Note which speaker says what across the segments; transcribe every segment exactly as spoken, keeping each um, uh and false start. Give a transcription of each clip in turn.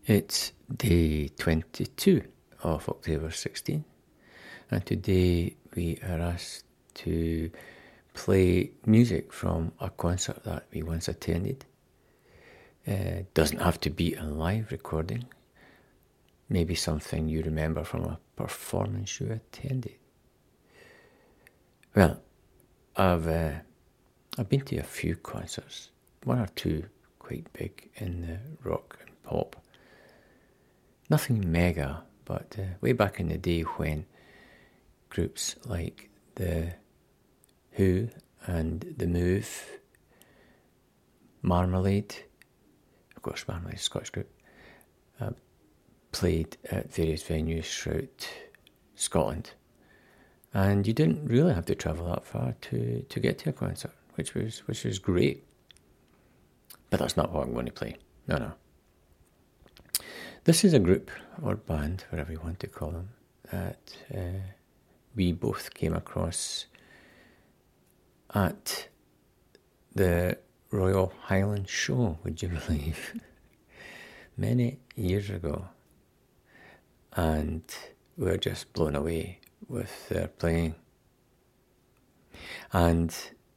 Speaker 1: It's day twenty-two of October sixteenth, and today we are asked to play music from a concert that we once attended. Uh, doesn't have to be a live recording, maybe something you remember from a performance you attended. Well, I've uh, I've been to a few concerts, one or two quite big in the rock and pop. Nothing mega, but uh, way back in the day when groups like The Who and The Move, Marmalade, of course Marmalade is a Scottish group, uh, played at various venues throughout Scotland. And you didn't really have to travel that far to, to get to a concert, which was which was great. But that's not what I'm going to play. No, no. This is a group, or band, whatever you want to call them, that uh, we both came across at the Royal Highland Show, would you believe? Many years ago. And we were just blown away with their playing. And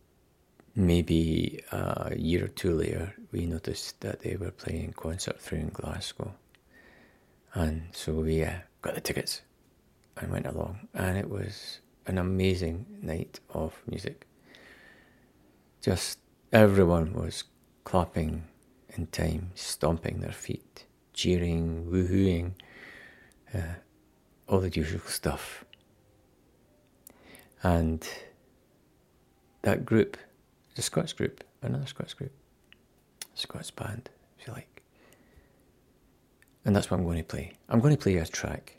Speaker 1: maybe a year or two later, we noticed that they were playing a concert through in Glasgow. And so we uh, got the tickets and went along. And it was an amazing night of music. Just everyone was clapping in time, stomping their feet, cheering, woohooing, uh, all the usual stuff. And that group, the Scots group, another Scots group, Scots band, if you like. And that's what I'm going to play. I'm going to play a track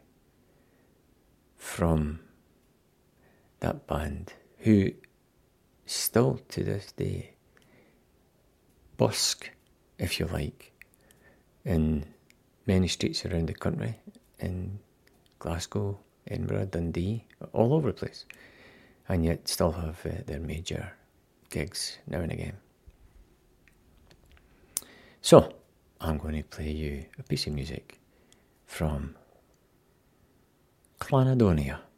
Speaker 1: from that band who still to this day busk, if you like, in many streets around the country, in Glasgow, Edinburgh, Dundee, all over the place, and yet still have uh, their major gigs now and again. So, I'm going to play you a piece of music from Clanadonia.